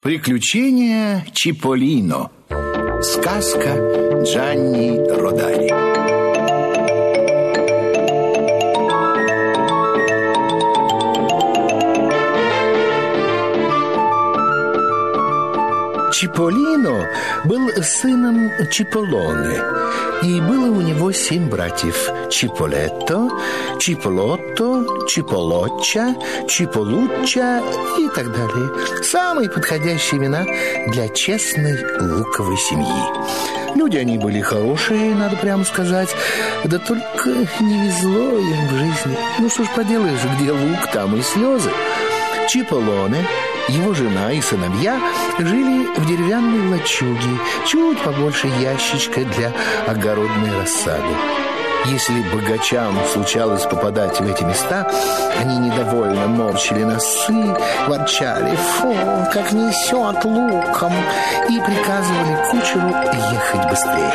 Приключения Чиполлино. Сказка Джанни Родари. Чиполлино был сыном Чиполлоне, и было у него 7 братьев: Чиполетто, Чиполотто, Чиполочча, Чиполучча и так далее. Самые подходящие имена для честной луковой семьи. Люди они были хорошие, надо прямо сказать, да только не везло им в жизни. Ну что ж поделаешь, где лук, там и слезы. Чиполлоне, его жена и сыновья жили в деревянной лачуге, чуть побольше ящичка для огородной рассады. Если богачам случалось попадать в эти места, они недовольно морщили носы, ворчали: «Фу, как несет луком!» и приказывали кучеру ехать быстрее.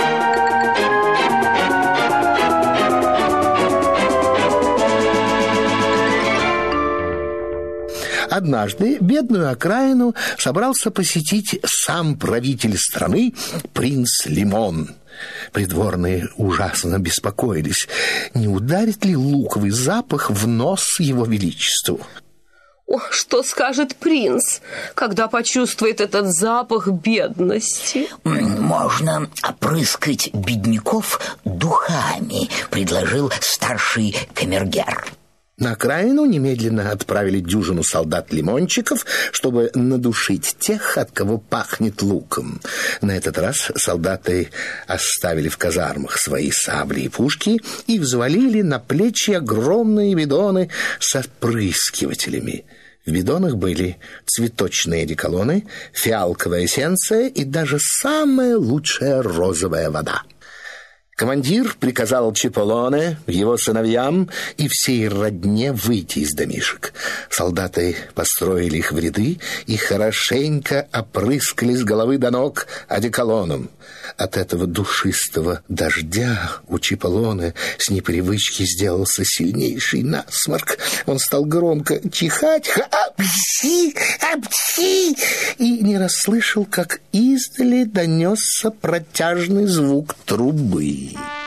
Однажды бедную окраину собрался посетить сам правитель страны, принц Лимон. Придворные ужасно беспокоились, не ударит ли луковый запах в нос его величеству. О, что скажет принц, когда почувствует этот запах бедности? Можно опрыскать бедняков духами, предложил старший камергер. На окраину немедленно отправили дюжину солдат-лимончиков, чтобы надушить тех, от кого пахнет луком. На этот раз солдаты оставили в казармах свои сабли и пушки и взвалили на плечи огромные бидоны с опрыскивателями. В бидонах были цветочные одеколоны, фиалковая эссенция и даже самая лучшая розовая вода. Командир приказал Чиполлоне, его сыновьям и всей родне выйти из домишек. Солдаты построили их в ряды и хорошенько опрыскали с головы до ног одеколоном. От этого душистого дождя у Чиполлоне с непривычки сделался сильнейший насморк. Он стал громко чихать «Апчхи! Апчхи!» и не расслышал, как издали донесся протяжный звук трубы.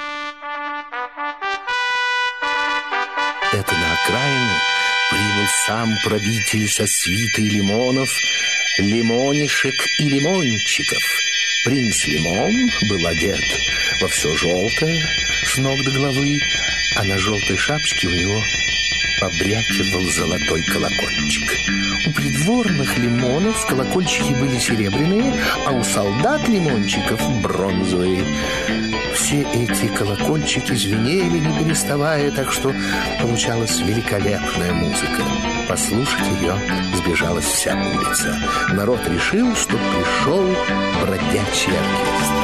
Это на окраину прибыл сам правитель со свитой лимонов, лимонишек и лимончиков. Принц Лимон был одет во все желтое с ног до головы, а на желтой шапочке у него побрякивал золотой колокольчик. У придворных лимонов колокольчики были серебряные, а у солдат-лимончиков бронзовые. Все эти колокольчики звенели, не переставая, так что получалась великолепная музыка. Послушать ее сбежалась вся улица. Народ решил, что пришел бродячий оркестр.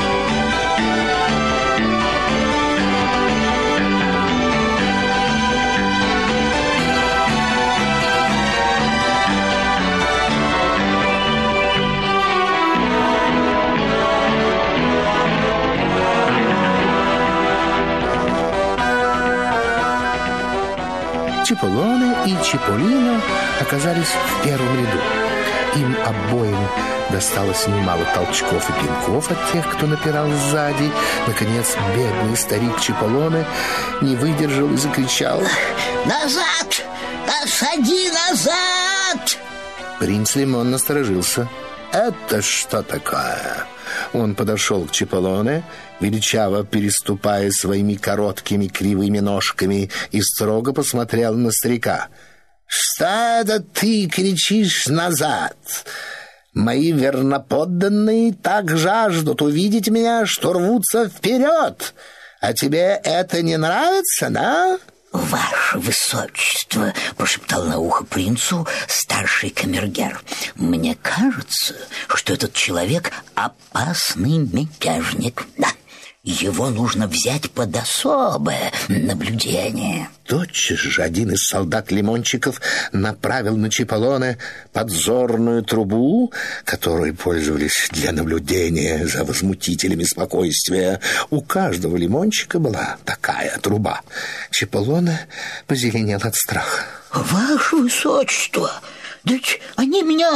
Чиполлоне и Чиполлино оказались в первом ряду. Им обоим досталось немало толчков и пинков от тех, кто напирал сзади. Наконец, бедный старик Чиполлоне не выдержал и закричал: «Назад! Осади назад!» Принц Лимон насторожился. «Это что такое?» Он подошел к Чиполлоне, величаво переступая своими короткими кривыми ножками, и строго посмотрел на старика. «Что это ты кричишь назад? Мои верноподданные так жаждут увидеть меня, что рвутся вперед. А тебе это не нравится, да?» «Ваше высочество», — прошептал на ухо принцу старший камергер, «мне кажется, что этот человек опасный мятежник. Да, его нужно взять под особое наблюдение». Тотчас же один из солдат-лимончиков направил на Чиполлоне подзорную трубу, которой пользовались для наблюдения за возмутителями спокойствия. У каждого лимончика была такая труба. Чиполлоне позеленел от страха. «Ваше высочество, да ведь они меня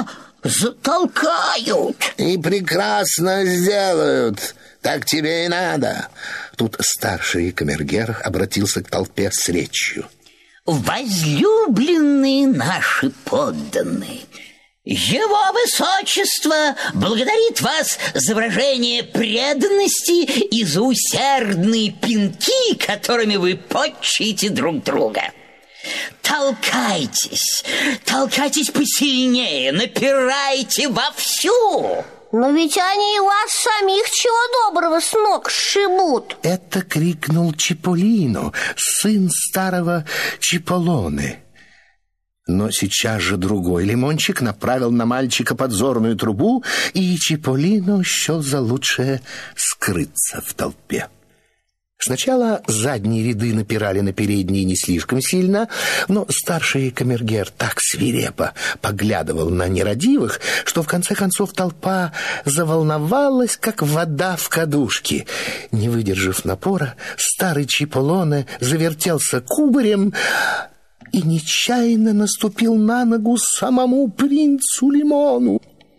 затолкают. И прекрасно сделают. Так тебе и надо. Тут старший камергер обратился к толпе с речью. Возлюбленные наши подданные, Его Высочество благодарит вас за выражение преданности и за усердные пинки, которыми вы подчите друг друга. Толкайтесь посильнее, напирайте вовсю. Но ведь они и вас самих чего доброго с ног сшибут. Это крикнул Чиполлино, сын старого Чиполлоне. Но сейчас же другой лимончик направил на мальчика подзорную трубу, и Чиполлино счел за лучшее скрыться в толпе. Сначала задние ряды напирали на передние не слишком сильно, но старший камергер так свирепо поглядывал на нерадивых, что в конце концов толпа заволновалась, как вода в кадушке. Не выдержав напора, старый Чиполлоне завертелся кубарем и нечаянно наступил на ногу самому принцу Лимону.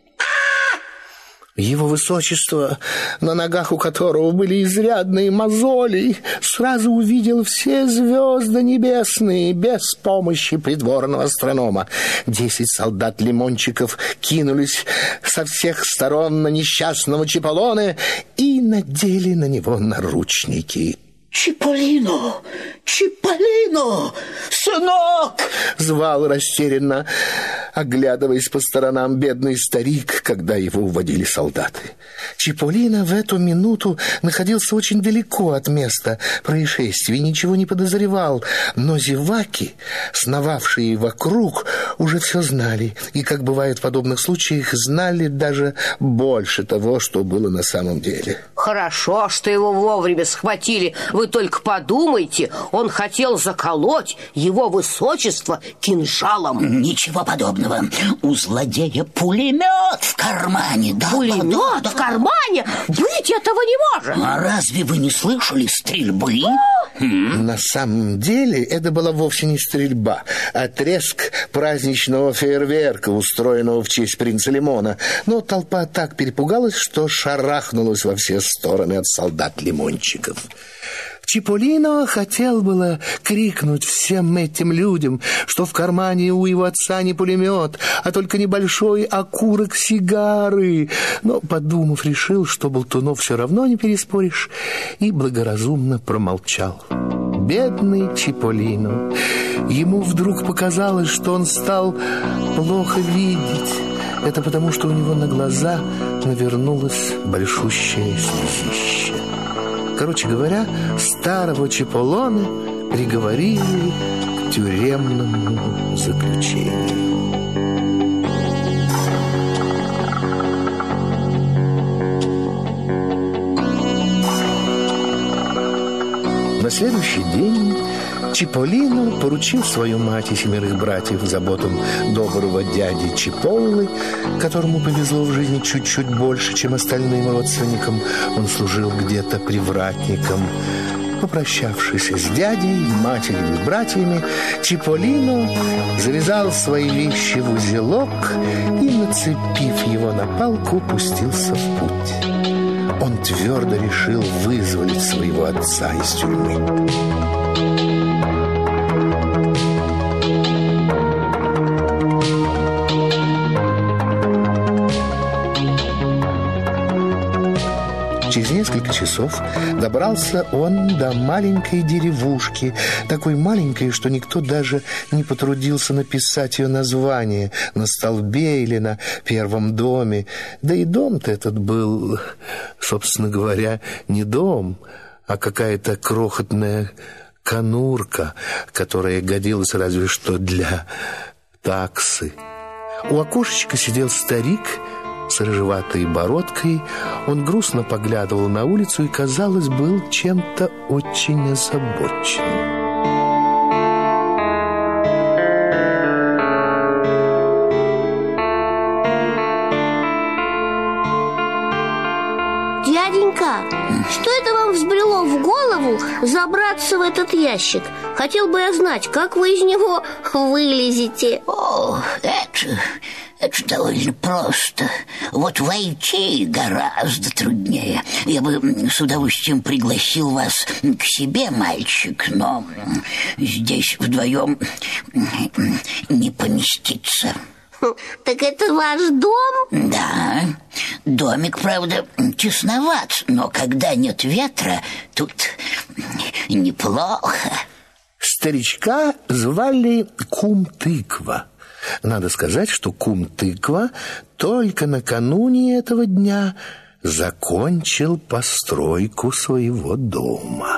Его Высочество, на ногах у которого были изрядные мозоли, сразу увидел все звезды небесные без помощи придворного астронома. 10 солдат-лимончиков кинулись со всех сторон на несчастного Чиполлоне и надели на него наручники. Чиполлино, сынок! Звал растерянно, оглядываясь по сторонам, бедный старик, когда его уводили солдаты. Чиполлино в эту минуту находился очень далеко от места происшествия и ничего не подозревал, но зеваки, сновавшие вокруг, уже все знали, и, как бывает в подобных случаях, знали даже больше того, что было на самом деле. Хорошо, что его вовремя схватили. Вы только подумайте, он хотел заколоть Его Высочество кинжалом. Ничего подобного. У злодея пулемет в кармане. Да, пулемет в кармане? Быть этого не может. А разве вы не слышали стрельбы? На самом деле это была вовсе не стрельба, а треск праздничного фейерверка, устроенного в честь принца Лимона. Но толпа так перепугалась, что шарахнулась во все стороны от солдат-лимончиков. Чиполлино хотел было крикнуть всем этим людям, что в кармане у его отца не пулемет, а только небольшой окурок сигары. Но, подумав, решил, что болтунов все равно не переспоришь, и благоразумно промолчал. Бедный Чиполлино. Ему вдруг показалось, что он стал плохо видеть. Это потому, что у него на глаза навернулось большущее слезище. Короче говоря, старого Чиполлоне приговорили к тюремному заключению. На следующий день Чиполлино поручил свою мать и 7 братьев заботам доброго дяди Чиполлы, которому повезло в жизни чуть-чуть больше, чем остальным родственникам. Он служил где-то привратником. Попрощавшись с дядей, матерью и братьями, Чиполлино завязал свои вещи в узелок и, нацепив его на палку, пустился в путь. Он твердо решил вызволить своего отца из тюрьмы. Через несколько часов добрался он до маленькой деревушки, такой маленькой, что никто даже не потрудился написать ее название на столбе или на первом доме. Да и дом-то этот был, собственно говоря, не дом, а какая-то крохотная конурка, которая годилась разве что для таксы. У окошечка сидел старик с рыжеватой бородкой. Он грустно поглядывал на улицу и, казалось, был чем-то очень озабочен. Дяденька, что это вам взбрело в голову забраться в этот ящик? Хотел бы я знать, как вы из него вылезете. О, Это довольно просто. Вот войти гораздо труднее. Я бы с удовольствием пригласил вас к себе, мальчик, но здесь вдвоем не поместиться. Так это ваш дом? Да, домик, правда, тесноват, но когда нет ветра, тут неплохо. Старичка звали Кум-Тыква. Надо сказать, что Кум-Тыква только накануне этого дня закончил постройку своего дома.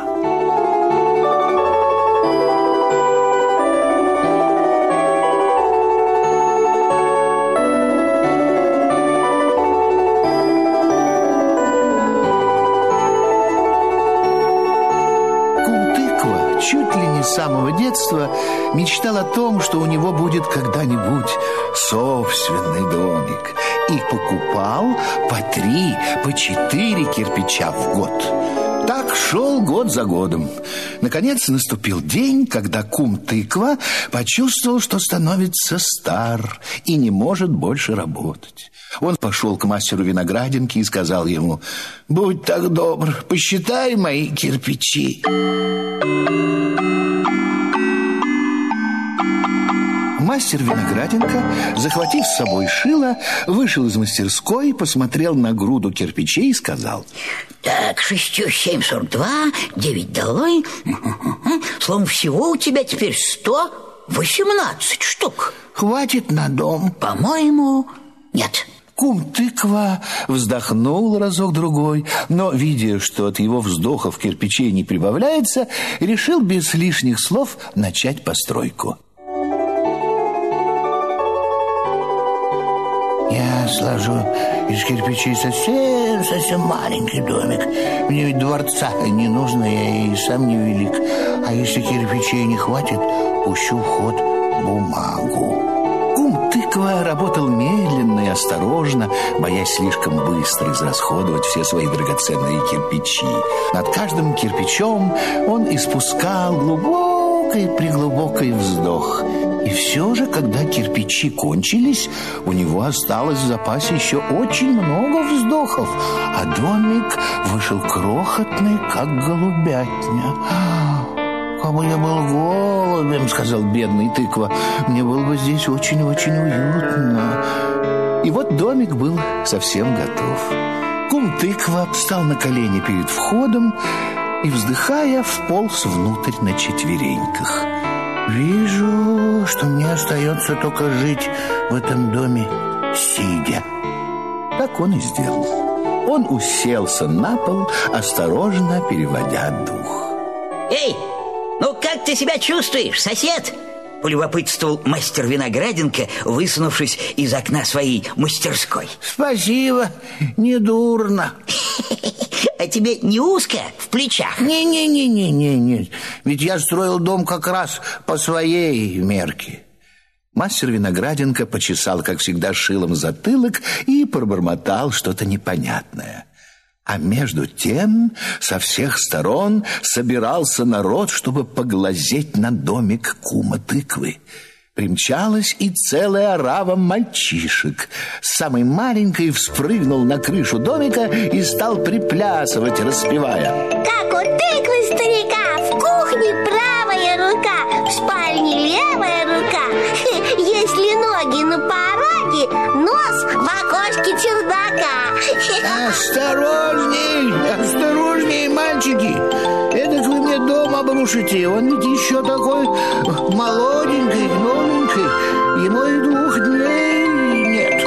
Чуть ли не с самого детства мечтал о том, что у него будет когда-нибудь собственный домик. И покупал по 3, по 4 кирпича в год. Так шел год за годом. Наконец наступил день, когда Кум-Тыква почувствовал, что становится стар и не может больше работать. Он пошел к мастеру виноградинки и сказал ему: «Будь так добр, посчитай мои кирпичи». Мастер виноградинка, захватив с собой шило, вышел из мастерской, посмотрел на груду кирпичей и сказал: «Так, 6, 7, 42, 9 долой. Словом, всего у тебя теперь 118 штук. Хватит на дом?» «По-моему, нет». Кум-Тыква вздохнул разок-другой, но, видя, что от его вздохов кирпичей не прибавляется, решил без лишних слов начать постройку. «Я сложу из кирпичей совсем маленький домик. Мне ведь дворца не нужно, я и сам не велик. А если кирпичей не хватит, пущу в ход бумагу». Кум-Тыква работал медленно и осторожно, боясь слишком быстро израсходовать все свои драгоценные кирпичи. Над каждым кирпичом он испускал глубокий вздох. И все же, когда кирпичи кончились, у него осталось в запасе еще очень много вздохов, а домик вышел крохотный, как голубятня. «Как бы я был голубем, — сказал бедный Тыква, — мне было бы здесь очень-очень уютно». И вот домик был совсем готов. Кум-Тыква встал на колени перед входом и, вздыхая, вполз внутрь на четвереньках. «Вижу, что мне остается только жить в этом доме сидя». Так он и сделал. Он уселся на пол, осторожно переводя дух. «Эй, ну как ты себя чувствуешь, сосед?» — полюбопытствовал мастер виноградинка, высунувшись из окна своей мастерской. «Спасибо, недурно». «А тебе не узко в плечах?» Не, ведь я строил дом как раз по своей мерке». Мастер виноградинка почесал, как всегда, шилом затылок и пробормотал что-то непонятное. А между тем со всех сторон собирался народ, чтобы поглазеть на домик Кума-Тыквы. Примчалась и целая орава мальчишек. Самый маленький вспрыгнул на крышу домика и стал приплясывать, распевая: «Как у тыквы старика, в кухне правая рука, в спальне левая рука. Если ноги на пороге, нос в окошке чердака». Осторожней, мальчики! Эдак вы мне дом обрушите. Он ведь еще такой молоденький, новенький. Ему и 2 дней нет.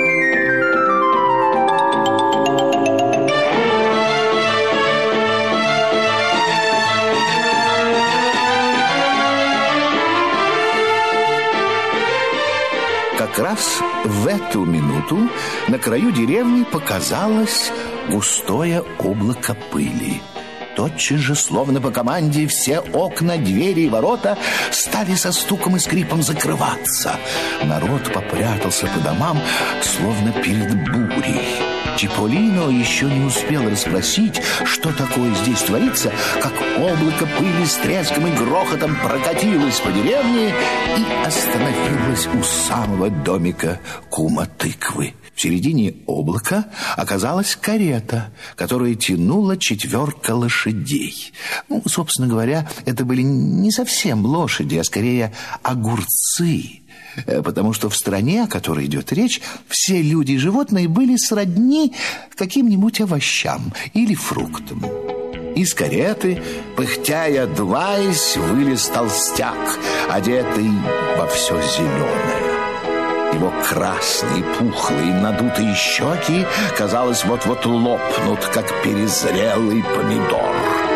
Как раз в эту минуту на краю деревни показалось густое облако пыли. Тотчас же, словно по команде, все окна, двери и ворота стали со стуком и скрипом закрываться. Народ попрятался по домам, словно перед бурей. Чиполлино еще не успел расспросить, что такое здесь творится, как облако пыли с треском и грохотом прокатилось по деревне и остановилось у самого домика кума Тыквы. В середине облака оказалась карета, которая тянула 4 лошадей. Собственно говоря, это были не совсем лошади, а скорее огурцы. Потому что в стране, о которой идет речь, все люди и животные были сродни каким-нибудь овощам или фруктам. Из кареты, пыхтя и отдуваясь, вылез толстяк, одетый во все зеленое. Его красные, пухлые, надутые щеки, казалось, вот-вот лопнут, как перезрелый помидор.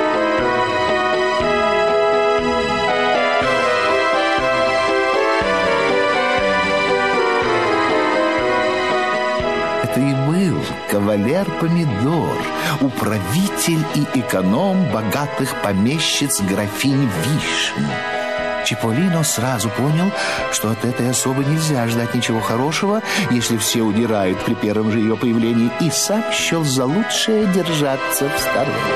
Это и был кавалер Помидор, управитель и эконом богатых помещиц графинь Вишни. Чиполлино сразу понял, что от этой особы нельзя ждать ничего хорошего, если все удирают при первом же ее появлении, и сам счел за лучшее держаться в стороне.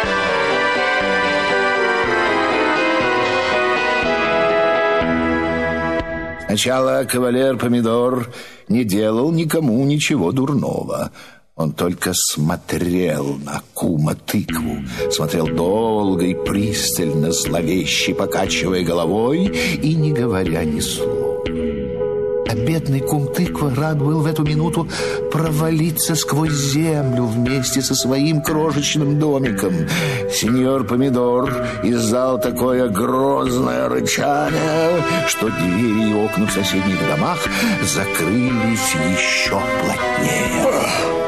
Сначала кавалер Помидор не делал никому ничего дурного. Он только смотрел на кума Тыкву. Смотрел долго и пристально, зловеще покачивая головой и не говоря ни слова. А бедный кум Тыква рад был в эту минуту провалиться сквозь землю вместе со своим крошечным домиком. Сеньор Помидор издал такое грозное рычание, что двери и окна в соседних домах закрылись еще плотнее.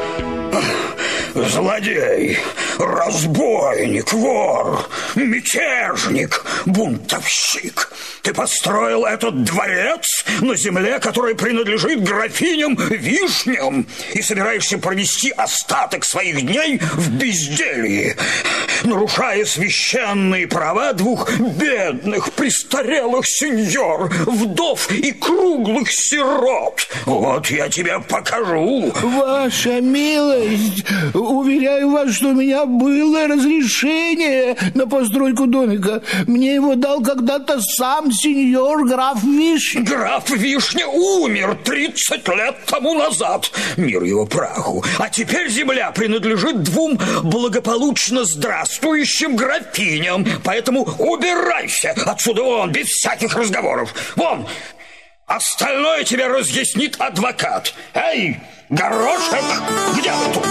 Злодей, разбойник, вор, мятежник, бунтовщик. Ты построил этот дворец на земле, которая принадлежит графиням Вишням, и собираешься провести остаток своих дней в безделье, нарушая священные права 2 бедных, престарелых сеньор, вдов и круглых сирот. Вот я тебе покажу. Ваша милость, уверяю вас, что у меня было разрешение на постройку домика. Мне его дал когда-то сам сеньор граф Вишня. Граф Вишня умер 30 лет тому назад. Мир его праху. А теперь земля принадлежит 2 благополучно здравствующим графиням. Поэтому убирайся отсюда вон, без всяких разговоров. Вон, остальное тебе разъяснит адвокат. Эй, Горошек, где вы тут?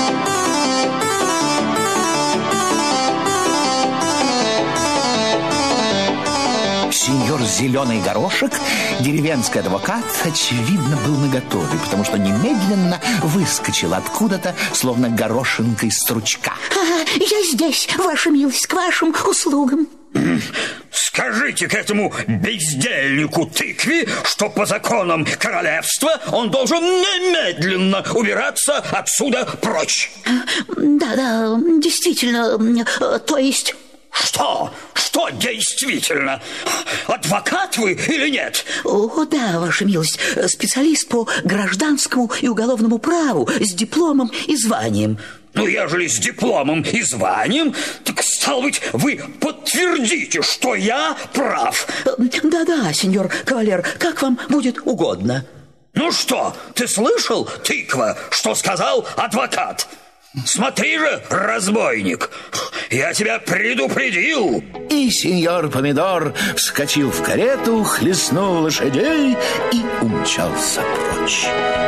Сеньор Зеленый Горошек, деревенский адвокат, очевидно, был наготове, потому что немедленно выскочил откуда-то, словно горошинка из стручка. Я здесь, ваша милость, к вашим услугам. Скажите к этому бездельнику Тыкве, что по законам королевства он должен немедленно убираться отсюда прочь. Да, действительно, то есть... Что? Что действительно? Адвокат вы или нет? О, да, ваша милость, специалист по гражданскому и уголовному праву с дипломом и званием. Ну, ежели с дипломом и званием, так, стало быть, вы подтвердите, что я прав. Да, сеньор кавалер, как вам будет угодно. Ну что, ты слышал, Тыква, что сказал адвокат? Смотри же, разбойник, я тебя предупредил. И сеньор Помидор вскочил в карету, хлестнул лошадей и умчался прочь.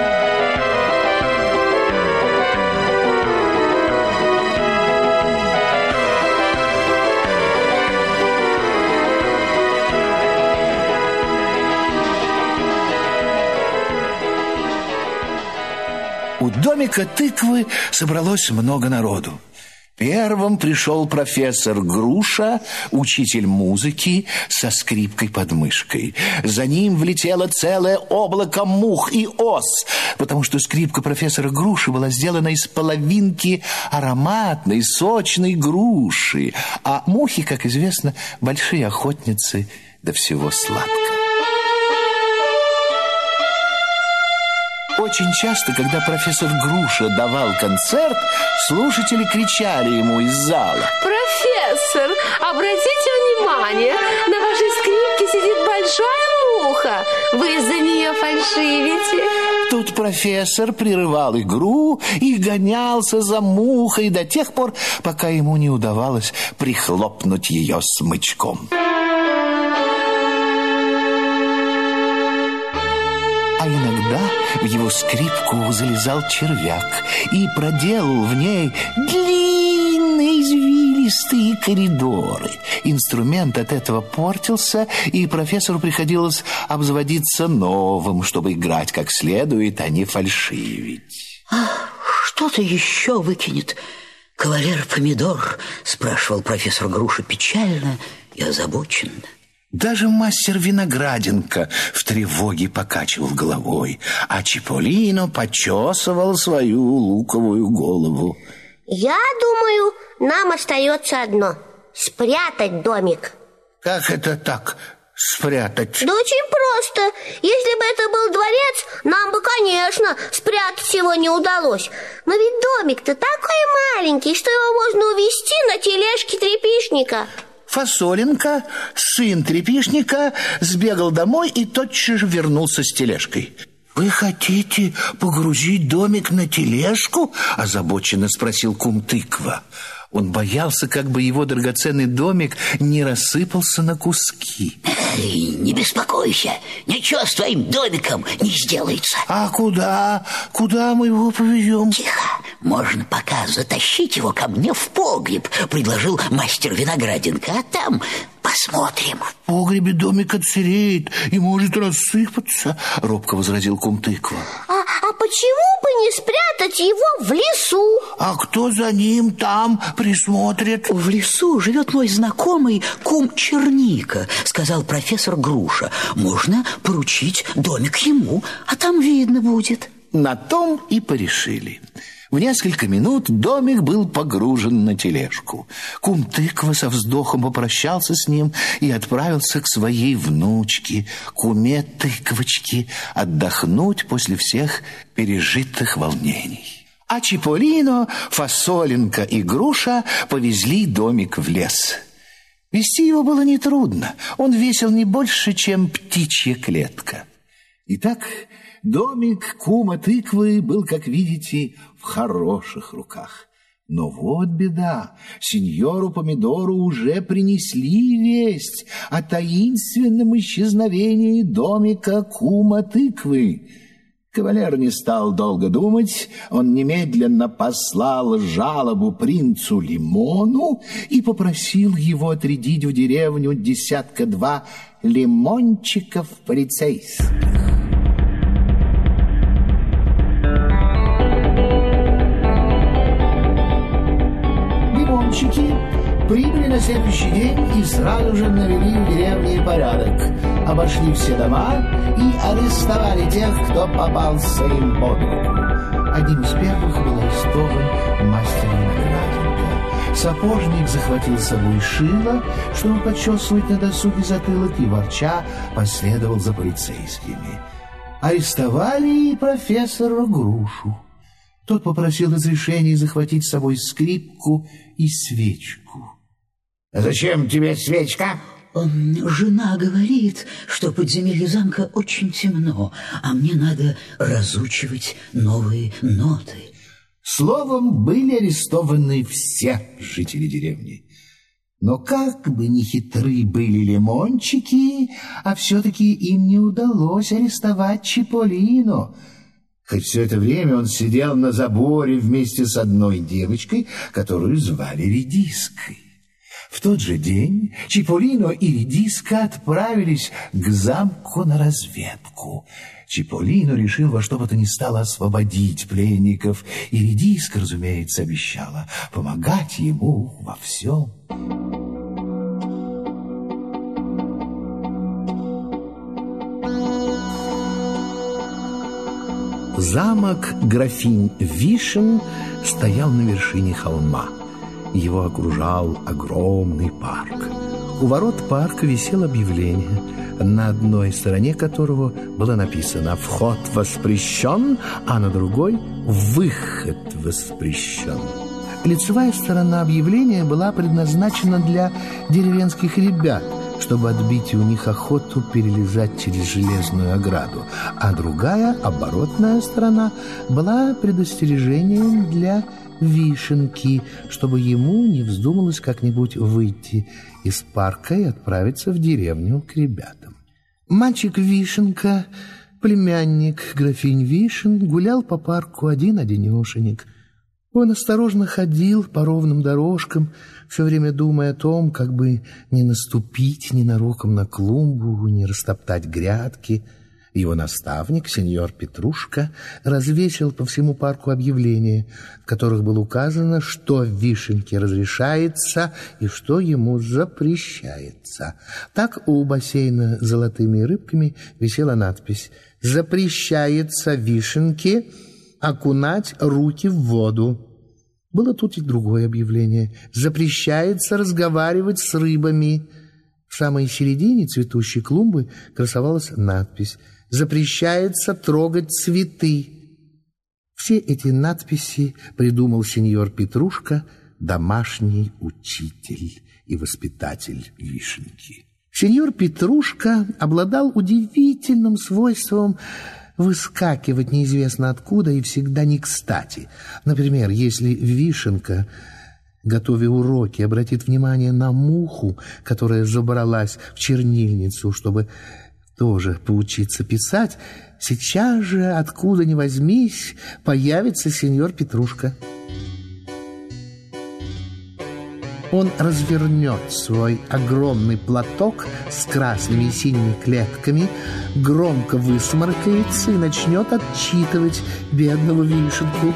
У домика Тыквы собралось много народу. Первым пришел профессор Груша, учитель музыки со скрипкой под мышкой. За ним влетело целое облако мух и ос, потому что скрипка профессора Груши была сделана из половинки ароматной, сочной груши, а мухи, как известно, большие охотницы до всего сладкого. Очень часто, когда профессор Груша давал концерт, слушатели кричали ему из зала: «Профессор, обратите внимание, на вашей скрипке сидит большая муха. Вы из-за нее фальшивите». Тут профессор прерывал игру и гонялся за мухой до тех пор, пока ему не удавалось прихлопнуть ее смычком. А иногда в его скрипку залезал червяк и проделал в ней длинные извилистые коридоры. Инструмент от этого портился, и профессору приходилось обзаводиться новым, чтобы играть как следует, а не фальшивить. Что-то еще выкинет кавалер Помидор? Спрашивал профессор Груша печально и озабоченно. Даже мастер Винограденко в тревоге покачивал головой, а Чиполлино почесывал свою луковую голову. Я думаю, нам остается одно – спрятать домик. Как это так, спрятать? Да очень просто. Если бы это был дворец, нам бы, конечно, спрятать его не удалось. Но ведь домик-то такой маленький, что его можно увезти на тележке тряпишника. Фасоленко, сын тряпишника, сбегал домой и тотчас же вернулся с тележкой. «Вы хотите погрузить домик на тележку?» – озабоченно спросил кум Тыква. Он боялся, как бы его драгоценный домик не рассыпался на куски. Не беспокойся, ничего с твоим домиком не сделается. А куда? Куда мы его повезем? Тихо, можно пока затащить его ко мне в погреб, предложил мастер Винограденко, а там посмотрим. В погребе домик отсыреет и может рассыпаться, робко возразил кум Тыква. А почему бы не спрятать его в лесу? А кто за ним там присмотрит? В лесу живет мой знакомый кум Черника, сказал профессор Груша. Можно поручить домик ему, а там видно будет. На том и порешили. В несколько минут домик был погружен на тележку. Кум Тыква со вздохом попрощался с ним и отправился к своей внучке, куме Тыквочке, отдохнуть после всех пережитых волнений. А Чиполлино, Фасоленко и Груша повезли домик в лес. Вести его было нетрудно. Он весил не больше, чем птичья клетка. Итак, домик кума Тыквы был, как видите, в хороших руках. Но вот беда, сеньору Помидору уже принесли весть о таинственном исчезновении домика кума Тыквы. Кавалер не стал долго думать, он немедленно послал жалобу принцу Лимону и попросил его отрядить в деревню 1-2 лимончиков полицейских. Лимончики прибыли на следующий день и сразу же навели в деревне порядок. Обошли все дома и арестовали тех, кто попался им под руку. Одним из первых был арестован мастер Винограденко. Сапожник захватил с собой шило, чтобы почесывать на досуге затылок, и ворча последовал за полицейскими. Арестовали и профессора Грушу. Тот попросил разрешения захватить с собой скрипку и свечку. «Зачем тебе свечка?» Жена говорит, что в подземелье замка очень темно, а мне надо разучивать новые ноты. Словом, были арестованы все жители деревни. Но как бы ни хитры были лимончики, а все-таки им не удалось арестовать Чиполлино. Хоть все это время он сидел на заборе вместе с одной девочкой, которую звали Редиской. В тот же день Чиполлино и Редиска отправились к замку на разведку. Чиполлино решил во что бы то ни стало освободить пленников, и Редиска, разумеется, обещала помогать ему во всем. Замок графинь Вишен стоял на вершине холма. Его окружал огромный парк. У ворот парка висело объявление: на одной стороне которого было написано «Вход воспрещен», а на другой «Выход воспрещен». Лицевая сторона объявления была предназначена для деревенских ребят, чтобы отбить у них охоту перелезать через железную ограду, а другая, оборотная сторона, была предостережением для Вишенки, чтобы ему не вздумалось как-нибудь выйти из парка и отправиться в деревню к ребятам. Мальчик Вишенка, племянник графинь Вишен, гулял по парку один-одинешенек. Он осторожно ходил по ровным дорожкам, все время думая о том, как бы не наступить ненароком на клумбу, не растоптать грядки. Его наставник, сеньор Петрушка, развесил по всему парку объявления, в которых было указано, что Вишенке разрешается и что ему запрещается. Так у бассейна с золотыми рыбками висела надпись «Запрещается Вишенке окунать руки в воду». Было тут и другое объявление «Запрещается разговаривать с рыбами». В самой середине цветущей клумбы красовалась надпись «Запрещается трогать цветы». Все эти надписи придумал сеньор Петрушка, домашний учитель и воспитатель Вишенки. Сеньор Петрушка обладал удивительным свойством выскакивать неизвестно откуда и всегда не кстати. Например, если Вишенка, готовя уроки, обратит внимание на муху, которая забралась в чернильницу, чтобы тоже поучиться писать, сейчас же, откуда ни возьмись, появится сеньор Петрушка. Он развернет свой огромный платок с красными и синими клетками, громко высморкается и начнет отчитывать бедного Вишенку.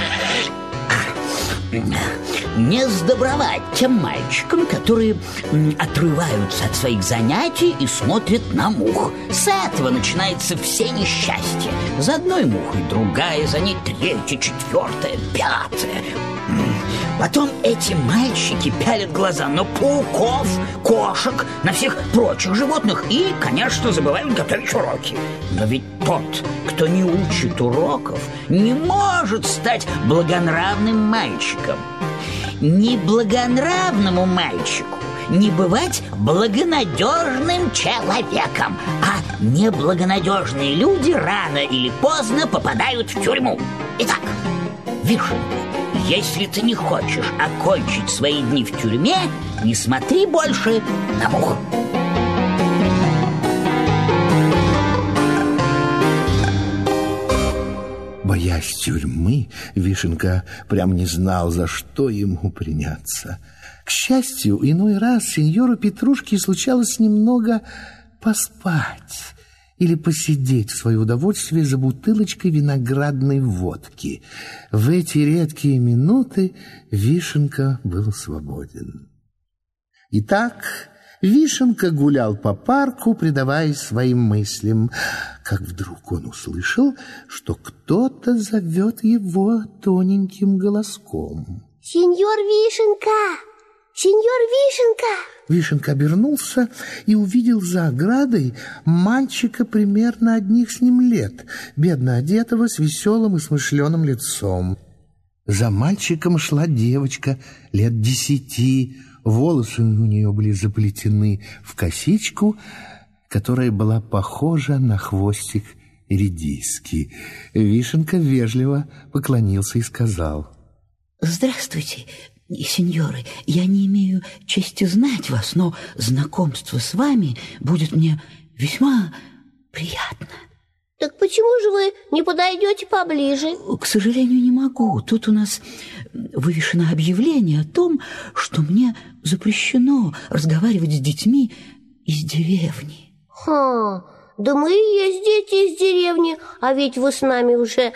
Не сдобровать тем мальчикам, которые отрываются от своих занятий и смотрят на мух. С этого начинается все несчастье. За одной мухой другая, за ней третья, четвертая, пятая. Потом эти мальчики пялят глаза на пауков, кошек, на всех прочих животных и, конечно, забывают готовить уроки. Но ведь тот, кто не учит уроков, не может стать благонравным мальчиком. Неблагонравному мальчику не бывать благонадежным человеком, а неблагонадежные люди рано или поздно попадают в тюрьму. Итак, Вишенка, если ты не хочешь окончить свои дни в тюрьме, не смотри больше на мух. Боясь тюрьмы, Вишенка прям не знал, за что ему приняться. К счастью, иной раз сеньору Петрушке случалось немного поспать или посидеть в свое удовольствие за бутылочкой виноградной водки. В эти редкие минуты Вишенка был свободен. Итак, Вишенка гулял по парку, предаваясь своим мыслям, как вдруг он услышал, что кто-то зовет его тоненьким голоском. «Сеньор Вишенка! Сеньор Вишенка!» Вишенка обернулся и увидел за оградой мальчика примерно одних с ним лет, бедно одетого, с веселым и смышленым лицом. За мальчиком шла девочка лет 10. Волосы у нее были заплетены в косичку, которая была похожа на хвостик редиски. Вишенка вежливо поклонился и сказал: «Здравствуйте, сеньоры, я не имею чести знать вас, но знакомство с вами будет мне весьма приятно». «Так почему же вы не подойдете поближе?» «К сожалению, не могу. Тут у нас вывешено объявление о том, что мне запрещено разговаривать с детьми из деревни». Да мы и есть дети из деревни, а ведь вы с нами уже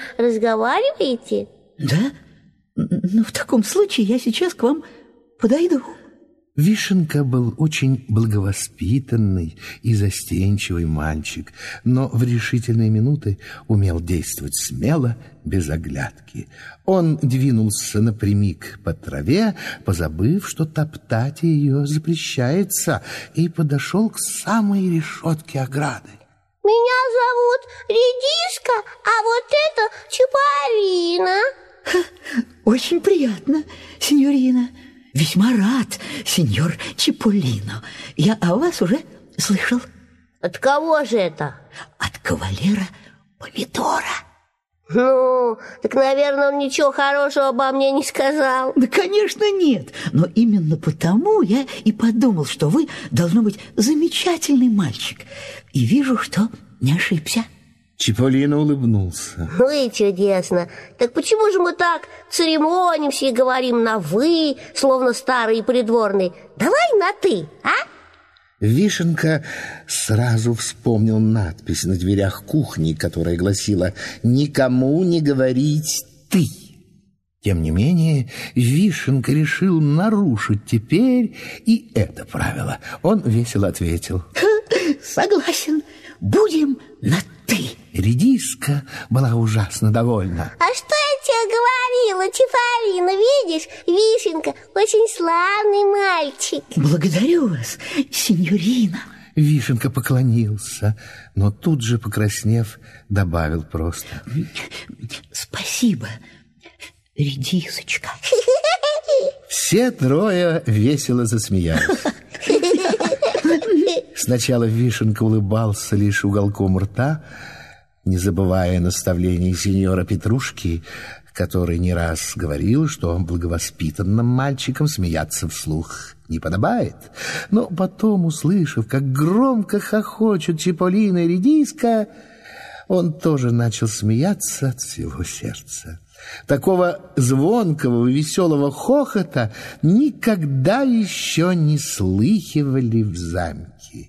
разговариваете. Да? Ну, в таком случае я сейчас к вам подойду. Вишенка был очень благовоспитанный и застенчивый мальчик, но в решительные минуты умел действовать смело, без оглядки. Он двинулся напрямик по траве, позабыв, что топтать ее запрещается, и подошел к самой решетке ограды. Меня зовут Редиска, а вот это Чиполлино. Очень приятно, сеньорина. Весьма рад, сеньор Чиполлино. Я о вас уже слышал. От кого же это? От кавалера Помидора. Ну, так, наверное, он ничего хорошего обо мне не сказал. Да, конечно, нет. Но именно потому я и подумал, что вы, должно быть, замечательный мальчик. И вижу, что не ошибся. Чиполлино улыбнулся. Ну и чудесно. Так почему же мы так церемонимся и говорим на «вы», словно старые придворные? Давай на «ты», а? Вишенка сразу вспомнил надпись на дверях кухни, которая гласила «Никому не говорить ты». Тем не менее, Вишенка решил нарушить теперь и это правило. Он весело ответил: согласен, будем на «ты». Редиска была ужасно довольна. А что я тебе говорила, Чиполлино? Видишь, Вишенка очень славный мальчик. Благодарю вас, сеньорина. Вишенка поклонился, но тут же, покраснев, добавил просто: спасибо, Редисочка. Все трое весело засмеялись. Сначала Вишенка улыбался лишь уголком рта, не забывая наставлений сеньора Петрушки, который не раз говорил, что благовоспитанным мальчикам смеяться вслух не подобает. Но потом, услышав, как громко хохочут Чиполлино и Редиска, он тоже начал смеяться от всего сердца. Такого звонкого и веселого хохота никогда еще не слыхивали в замке.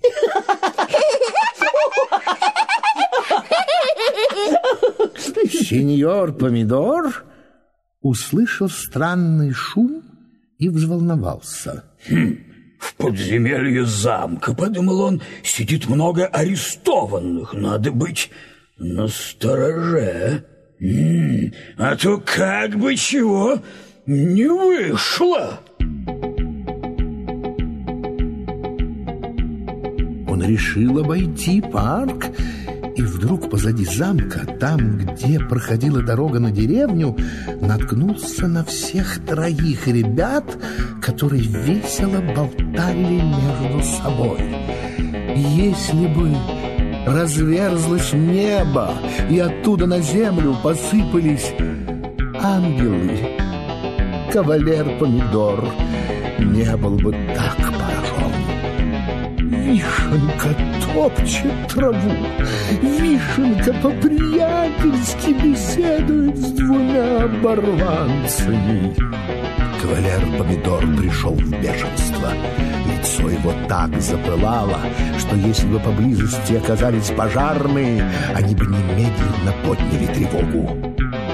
Сеньор Помидор услышал странный шум и взволновался. В подземелье замка, подумал он, сидит много арестованных. Надо быть настороже. А то как бы чего не вышло. Он решил обойти парк, и вдруг позади замка, там, где проходила дорога на деревню, наткнулся на всех троих ребят, которые весело болтали между собой. Если бы разверзлось небо, и оттуда на землю посыпались ангелы, кавалер Помидор не был бы так поражен. Вишенка топчет траву, Вишенка по-приятельски беседует с двумя оборванцами. Кавалер Помидор пришел в бешенство. Лицо его так запылало, что если бы поблизости оказались пожарные, они бы немедленно подняли тревогу.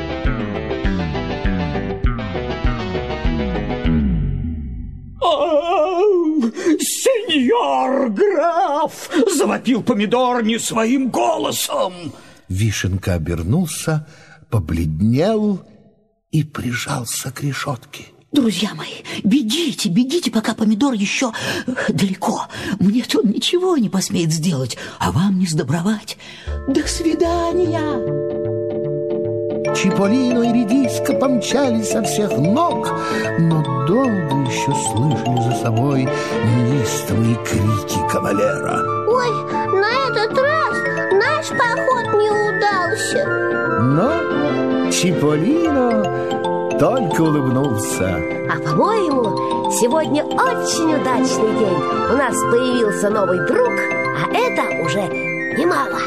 «Сеньор граф!» — завопил Помидор не своим голосом. Вишенка обернулся, побледнел и прижался к решетке. Друзья мои, бегите, бегите, пока Помидор еще далеко. Мне-то он ничего не посмеет сделать, а вам не сдобровать. До свидания. Чиполлино и Редиска помчались со всех ног, но долго еще слышали за собой неистовые крики кавалера. Ой, на этот раз наш поход не удался. Но Чиполлино только улыбнулся. А по-моему, сегодня очень удачный день. У нас появился новый друг, а это уже немало.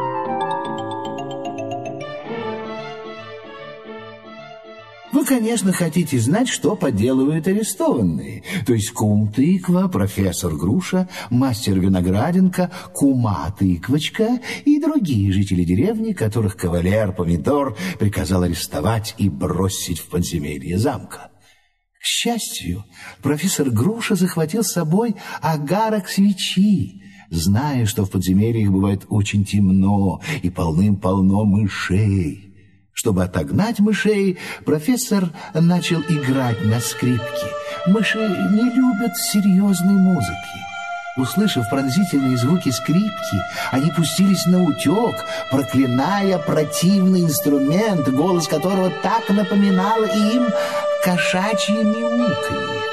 Вы, конечно, хотите знать, что поделывают арестованные. То есть кум Тыква, профессор Груша, мастер Виноградинка, кума Тыквочка и другие жители деревни, которых кавалер Помидор приказал арестовать и бросить в подземелье замка. К счастью, профессор Груша захватил с собой огарок свечи, зная, что в подземельях бывает очень темно и полным-полно мышей. Чтобы отогнать мышей, профессор начал играть на скрипке. Мыши не любят серьезной музыки. Услышав пронзительные звуки скрипки, они пустились наутек, проклиная противный инструмент, голос которого так напоминал им кошачье мяуканье.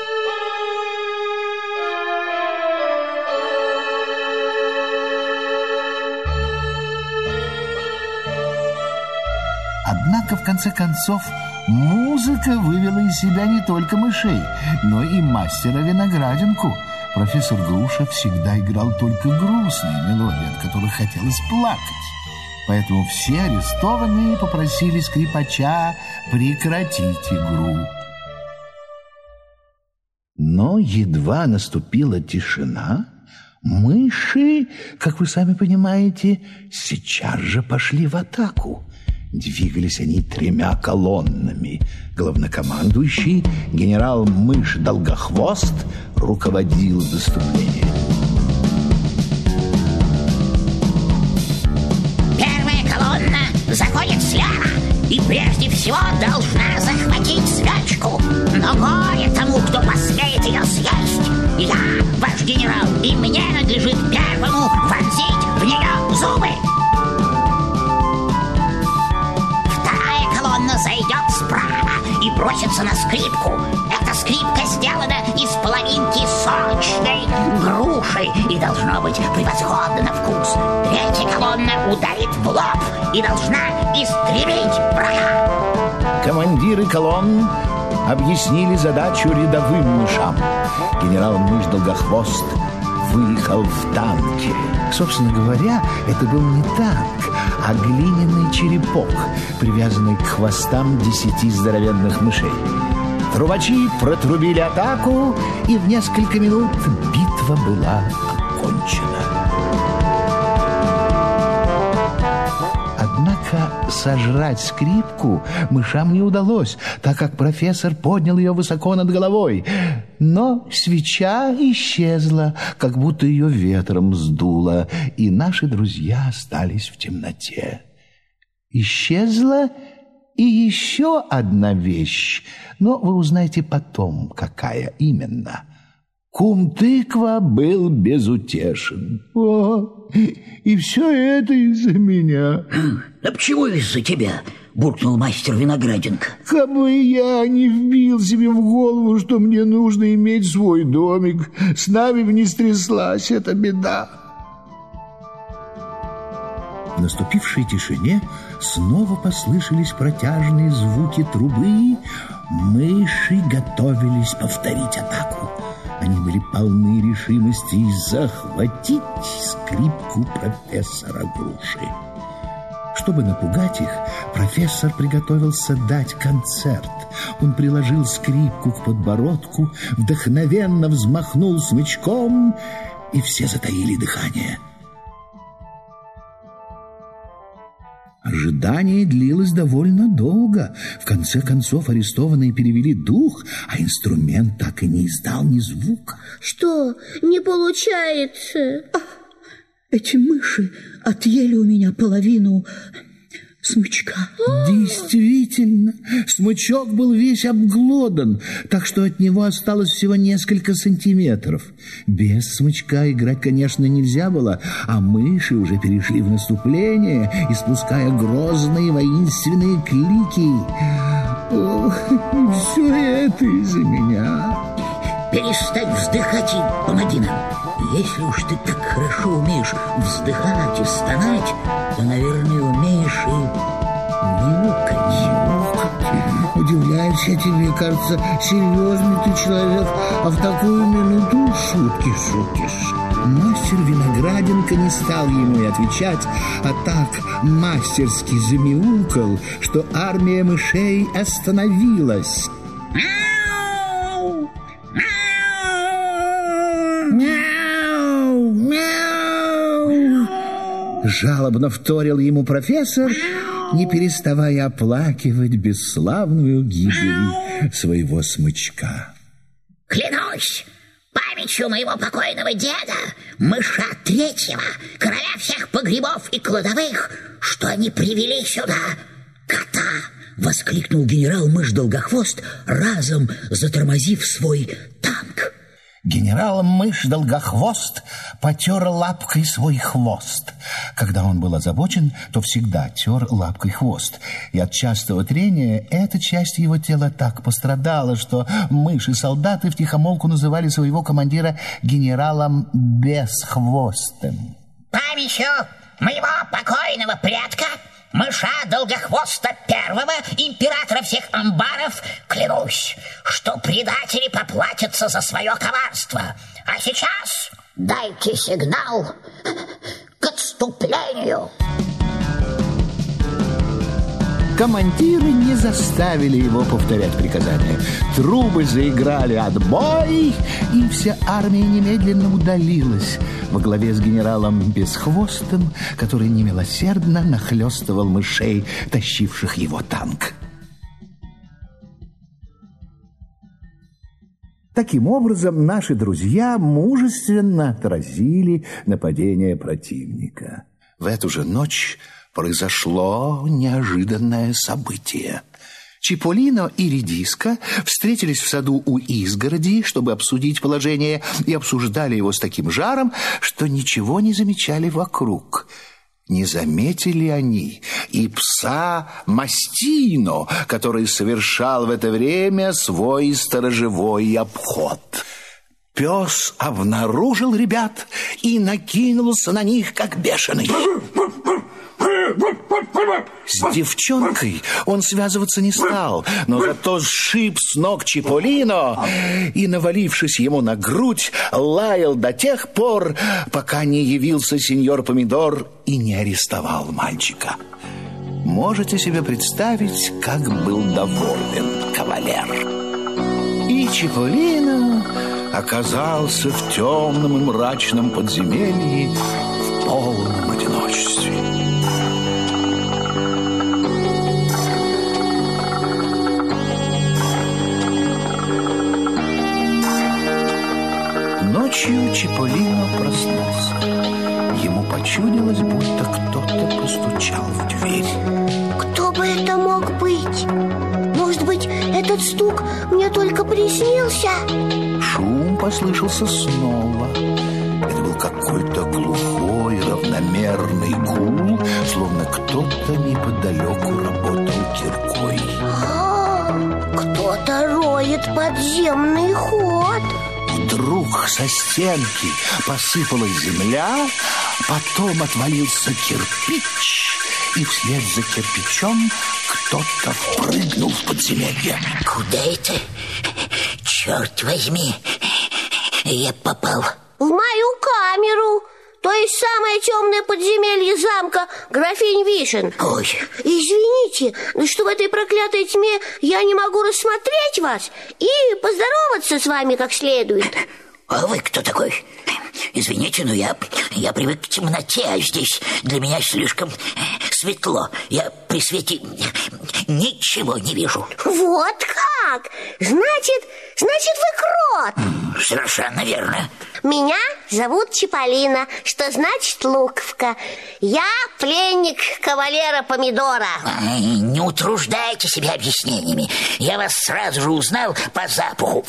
Однако, в конце концов, музыка вывела из себя не только мышей, но и мастера Виноградинку. Профессор Груша всегда играл только грустные мелодии, от которых хотелось плакать. Поэтому все арестованные попросили скрипача прекратить игру. Но едва наступила тишина, мыши, как вы сами понимаете, сейчас же пошли в атаку. Двигались они 3 колоннами. Главнокомандующий, генерал-мышь Долгохвост, руководил выступлением. Первая колонна заходит слева и прежде всего должна захватить свечку. Но горе тому, кто посмеет ее съесть. Я, ваш генерал, и мне надлежит первому вонзить в нее зубы. Зайдет справа и бросится на скрипку. Эта скрипка сделана из половинки сочной груши и должно быть превосходно на вкус. Третья колонна ударит в лоб и должна истребить врага. Командиры колонн объяснили задачу рядовым мышам. Генерал-мышь Долгохвост выехал в танке. Собственно говоря, это был не танк, а глиняный черепок, привязанный к хвостам 10 здоровенных мышей. Трубачи протрубили атаку, и в несколько минут битва была окончена. Однако сожрать скрипку мышам не удалось, так как профессор поднял ее высоко над головой. Но свеча исчезла, как будто ее ветром сдуло, и наши друзья остались в темноте. Исчезла и еще одна вещь, но вы узнаете потом, какая именно. Кум-тыква был безутешен. О, и все это из-за меня. А почему из-за тебя? Буркнул мастер Виноградинка. Кабы я не вбил себе в голову, что мне нужно иметь свой домик, с нами бы не стряслась эта беда. В наступившей тишине снова послышались протяжные звуки трубы. Мыши готовились повторить атаку. Они были полны решимости захватить скрипку профессора Груши. Чтобы напугать их, профессор приготовился дать концерт. Он приложил скрипку к подбородку, вдохновенно взмахнул смычком, и все затаили дыхание. Ожидание длилось довольно долго. В конце концов арестованные перевели дух, а инструмент так и не издал ни звука. Что, не получается? Эти мыши отъели у меня половину смычка. Действительно, смычок был весь обглодан, так что от него осталось всего несколько сантиметров. Без смычка играть, конечно, нельзя было, а мыши уже перешли в наступление, испуская грозные воинственные клики. Ох, все это из-за меня. Перестань вздыхать и помоги нам. Если уж ты так хорошо умеешь вздыхать и стонать, то, наверное, умеешь и мяукать. Удивляюсь я тебе, кажется, серьезный ты человек, а в такую минуту шутки шутишь. Мастер Виноградинка не стал ему и отвечать, а так мастерски замяукал, что армия мышей остановилась. Жалобно вторил ему профессор не переставая оплакивать бесславную гибель своего смычка. Клянусь памятью моего покойного деда, мыша третьего, короля всех погребов и кладовых, что они привели сюда кота, воскликнул генерал-мышь Долгохвост, разом затормозив свой танк. Генерал-мышь Долгохвост потер лапкой свой хвост. Когда он был озабочен, то всегда тер лапкой хвост. И от частого трения эта часть его тела так пострадала, что мыши-солдаты втихомолку называли своего командира генералом Бесхвостым. Памятью моего покойного предка, мыша Долгохвоста первого, императора всех амбаров, клянусь, что предатели поплатятся за свое коварство. А сейчас дайте сигнал к отступлению. Командиры не заставили его повторять приказания. Трубы заиграли «Отбой!», и вся армия немедленно удалилась во главе с генералом Бесхвостым, который немилосердно нахлёстывал мышей, тащивших его танк. Таким образом, наши друзья мужественно отразили нападение противника. В эту же ночь произошло неожиданное событие. Чиполлино и Редиска встретились в саду у изгороди, чтобы обсудить положение, и обсуждали его с таким жаром, что ничего не замечали вокруг. Не заметили они и пса Мастино, который совершал в это время свой сторожевой обход. Пес обнаружил ребят и накинулся на них, как бешеный. С девчонкой он связываться не стал, но зато сшиб с ног Чиполлино и, навалившись ему на грудь, лаял до тех пор, пока не явился сеньор Помидор и не арестовал мальчика. Можете себе представить, как был доволен кавалер. И Чиполлино оказался в темном и мрачном подземелье в полном одиночестве. Ночью Чиполлино проснулся. Ему почудилось, будто кто-то постучал в дверь. Кто бы это мог быть? Может быть, этот стук мне только приснился? Шум послышался снова. Это был какой-то глухой, равномерный гул, словно кто-то неподалеку работал киркой. Кто-то роет подземный ход. Вдруг со стенки посыпалась земля, потом отвалился кирпич, и вслед за кирпичом кто-то впрыгнул в подземелье. Куда это, черт возьми, я попал? В мою камеру, то есть самое темное подземелье замка Графинь Вишен. Ой. Извините, но что в этой проклятой тьме я не могу рассмотреть вас и поздороваться с вами как следует. А вы кто такой? Извините, но я привык к темноте, а здесь для меня слишком светло. Я при свете ничего не вижу. Вот как? Значит, вы крот. Совершенно верно. Меня зовут Чиполлино, что значит луковка. Я пленник кавалера Помидора. Не утруждайте себя объяснениями. Я вас сразу же узнал по запаху.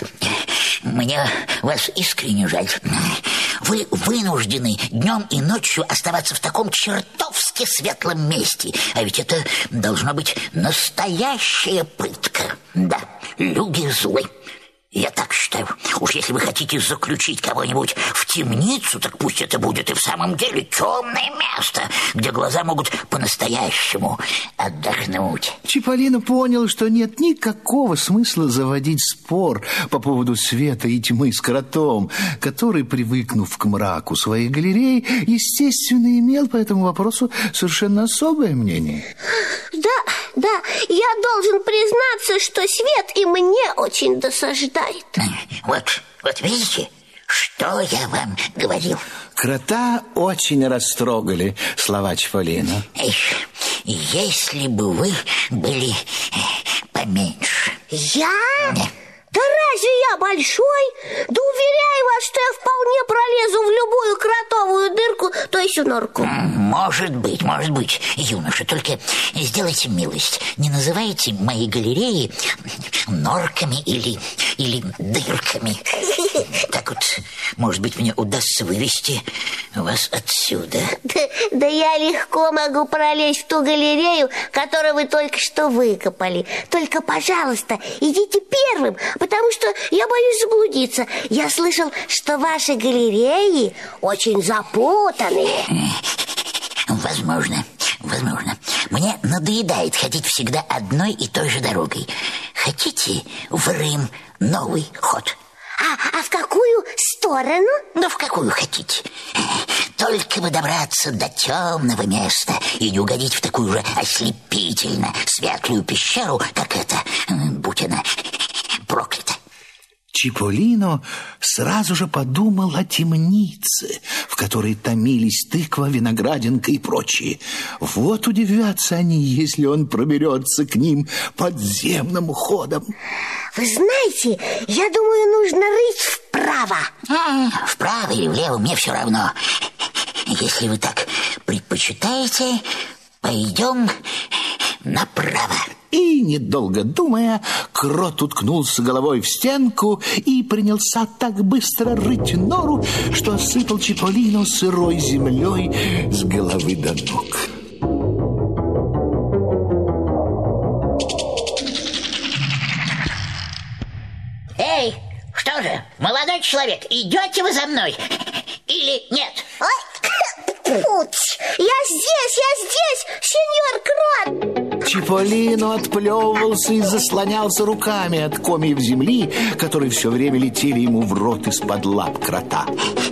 Мне вас искренне жаль. Вы вынуждены днем и ночью оставаться в таком чертовски светлом месте. А ведь это должно быть настоящая пытка. Да, люди злы. Я так считаю. Уж если вы хотите заключить кого-нибудь в темницу, так пусть это будет и в самом деле темное место, где глаза могут по-настоящему отдохнуть. Чиполлино понял, что нет никакого смысла заводить спор по поводу света и тьмы с кротом, который, привыкнув к мраку своей галереи, естественно, имел по этому вопросу совершенно особое мнение. Да, я должен признаться, что свет и мне очень досаждает. Вот видите, Что я вам говорил? Крота очень растрогали слова Чиполлино. Эх, если бы вы были поменьше. Я? Да. Да разве я большой? Да уверяю вас, что я вполне пролезу в любую кротовую дырку, то есть в норку. Может быть, юноша, только сделайте милость. Не называйте мои галереи норками или дырками. Так вот, может быть, мне удастся вывести вас отсюда. Да я легко могу пролезть в ту галерею, которую вы только что выкопали. Только, пожалуйста, идите первым, потому что я боюсь заблудиться. Я слышал, что ваши галереи очень запутанные. Возможно. Мне надоедает ходить всегда одной и той же дорогой. Хотите в Рим новый ход? А в какую сторону? Ну, в какую хотите. Только бы добраться до темного места и не угодить в такую же ослепительно светлую пещеру, как эта, будь она проклята. Чиполлино сразу же подумал о темнице, в которой томились тыква, виноградинка и прочие. Вот удивятся они, если он проберется к ним подземным ходом. Вы знаете, я думаю, нужно рыть вправо. Вправо или влево, мне все равно. Если вы так предпочитаете, пойдем направо. И, недолго думая, Крот уткнулся головой в стенку и принялся так быстро рыть нору, что осыпал Чиполлино сырой землей с головы до ног. Эй, что же, молодой человек, идете вы за мной или нет? Путь! Я здесь, сеньор Крот! Чиполлино отплевывался и заслонялся руками от комьев земли, которые все время летели ему в рот из-под лап крота.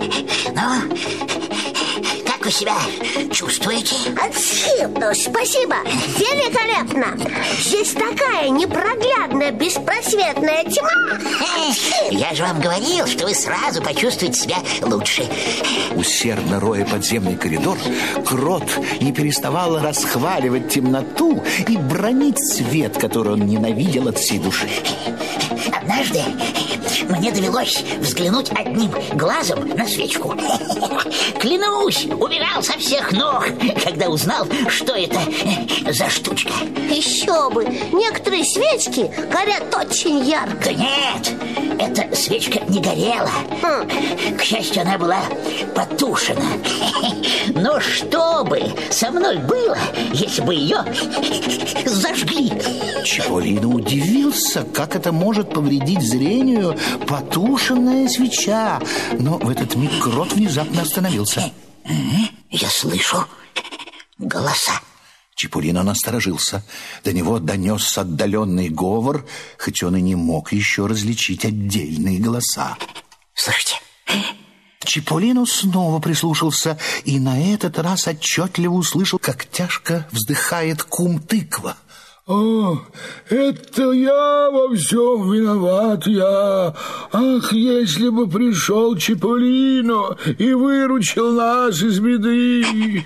Ну, как вы себя чувствуете? Ну, спасибо, великолепно! Здесь такая непроглядная, беспросветная тьма! Я же вам говорил, что вы сразу почувствуете себя лучше. Усердно роя подземный коридор, Крот не переставал расхваливать темноту и бронить свет, который он ненавидел от всей души. Однажды мне довелось взглянуть одним глазом на свечку. Клянусь, убегал со всех ног, когда узнал, что это за штучка. Еще бы! Некоторые свечки горят очень ярко. Да нет, эта свечка не горела. К счастью, она была потушена. Но что бы со мной было, если бы ее зажгли? Чиполлино удивился, как это может повредить зрению потушенная свеча. Но в этот миг Крот внезапно остановился. Я слышу голоса. Чиполлино насторожился. До него донесся отдаленный говор, хоть он и не мог еще различить отдельные голоса. Слышите? Чиполлино снова прислушался и на этот раз отчетливо услышал, как тяжко вздыхает кум тыква. «О, это я во всем виноват, я! Ах, если бы пришел Чиполлино и выручил нас из беды!»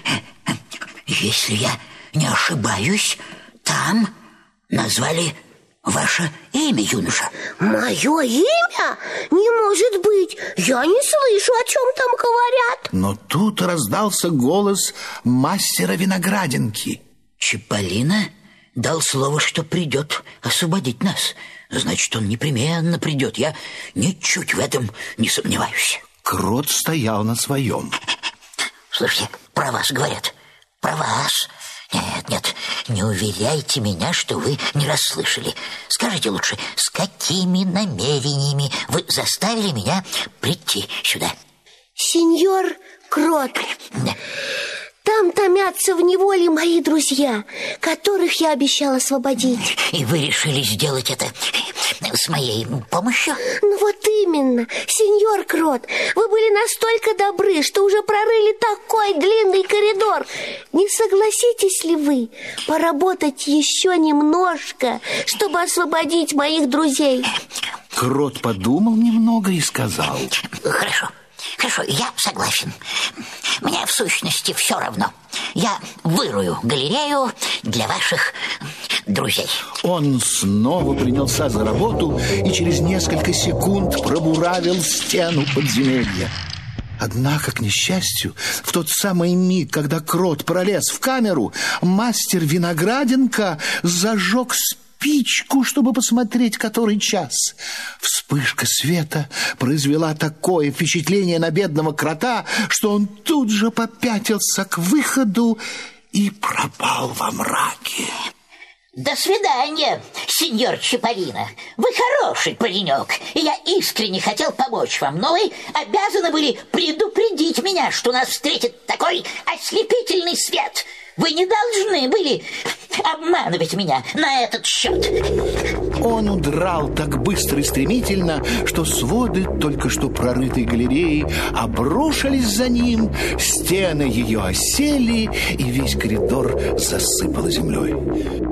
Если я не ошибаюсь, там назвали ваше имя, юноша. Мое имя? Не может быть! Я не слышу, о чем там говорят. Но тут раздался голос мастера виноградинки. Чиполлино дал слово, что придет освободить нас. Значит, он непременно придет. Я ничуть в этом не сомневаюсь. Крот стоял на своем. Слушайте, про вас говорят. Про вас. Нет, не уверяйте меня, что вы не расслышали. Скажите лучше, с какими намерениями вы заставили меня прийти сюда? Сеньор Крот, Да. там томятся в неволе мои друзья, которых я обещал освободить. И вы решили сделать это с моей помощью? Ну вот именно, сеньор Крот, вы были настолько добры, что уже прорыли такой длинный коридор. Не согласитесь ли вы поработать еще немножко, чтобы освободить моих друзей? Крот подумал немного и сказал: Хорошо, я согласен. Мне в сущности все равно. Я вырую галерею для ваших друзей. Он снова принялся за работу и через несколько секунд пробуравил стену подземелья. Однако, к несчастью, в тот самый миг, когда Крот пролез в камеру, мастер Винограденко зажег спичку, чтобы посмотреть, который час. Вспышка света произвела такое впечатление на бедного крота, что он тут же попятился к выходу и пропал во мраке. До свидания, сеньор Чиполлино. Вы хороший паренек, и я искренне хотел помочь вам, но вы обязаны были предупредить меня, что нас встретит такой ослепительный свет. Вы не должны были обманывать меня на этот счет. Он удрал так быстро и стремительно, что своды только что прорытой галереи обрушились за ним, стены ее осели, и весь коридор засыпало землей.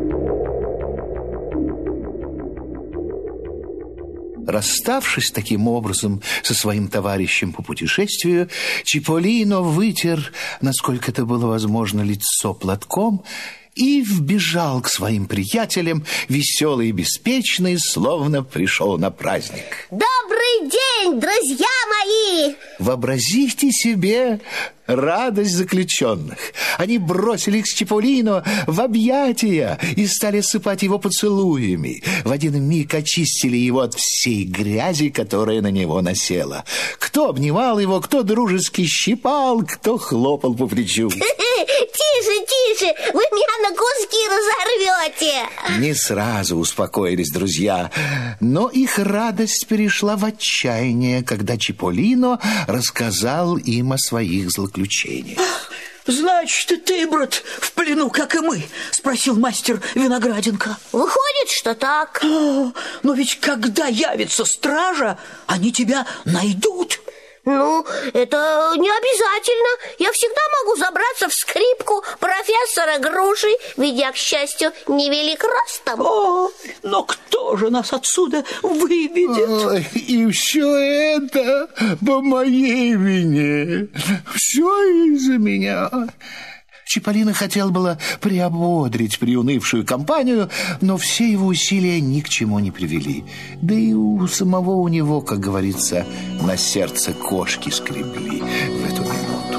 Расставшись таким образом со своим товарищем по путешествию, Чиполлино вытер, насколько это было возможно, лицо платком и вбежал к своим приятелям, веселый и беспечный, словно пришел на праздник. Добрый день, друзья мои! Вообразите себе радость заключенных. Они бросились к Чиполлино в объятия и стали осыпать его поцелуями. В один миг очистили его от всей грязи, которая на него насела. Кто обнимал его, кто дружески щипал, кто хлопал по плечу. Тише, вы меня на куски разорвете. Не сразу успокоились друзья, но их радость перешла в отчаяние, когда Чиполлино рассказал им о своих злоключениях. Значит, и ты, брат, в плену, как и мы? Спросил мастер Винограденко. Выходит, что так. Но ведь когда явится стража, они тебя найдут. Ну, это не обязательно. Я всегда могу забраться в скрипку профессора Груши, ведь я, к счастью, невелик ростом. Но кто же нас отсюда выведет? И все это по моей вине. Все из-за меня. Чиполлино хотел было приободрить приунывшую компанию, но все его усилия ни к чему не привели. Да и у него, как говорится, на сердце кошки скребли в эту минуту.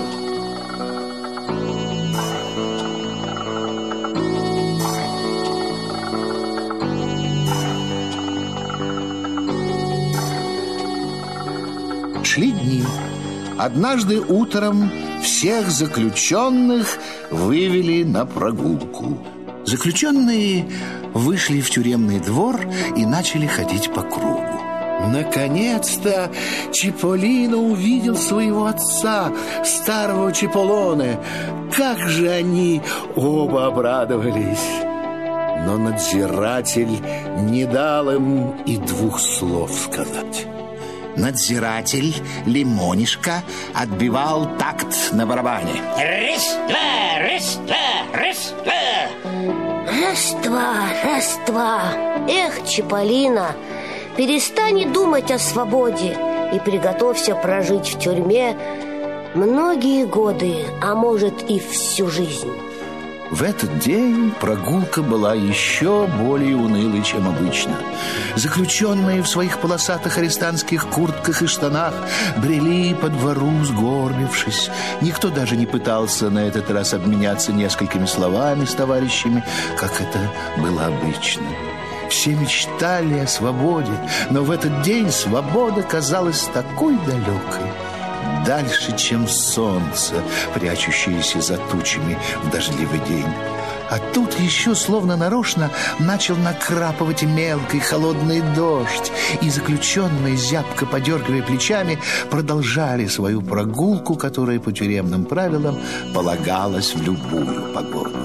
Шли дни. Однажды утром всех заключенных вывели на прогулку. Заключенные вышли в тюремный двор и начали ходить по кругу. Наконец-то Чиполлино увидел своего отца, старого Чиполлоне. Как же они оба обрадовались! Но надзиратель не дал им и двух слов сказать. Надзиратель Лимонишка отбивал такт на барабане. Раз-два, раз-два, раз-два. Раз-два, раз-два. Эх, Чиполлино, перестань думать о свободе и приготовься прожить в тюрьме многие годы, а может и всю жизнь. В этот день прогулка была еще более унылой, чем обычно. Заключенные в своих полосатых арестантских куртках и штанах брели по двору, сгорбившись. Никто даже не пытался на этот раз обменяться несколькими словами с товарищами, как это было обычно. Все мечтали о свободе, но в этот день свобода казалась такой далекой. Дальше, чем солнце, прячущееся за тучами в дождливый день. А тут еще словно нарочно начал накрапывать мелкий холодный дождь, и заключенные, зябко подергивая плечами, продолжали свою прогулку, которая по тюремным правилам полагалась в любую погоду.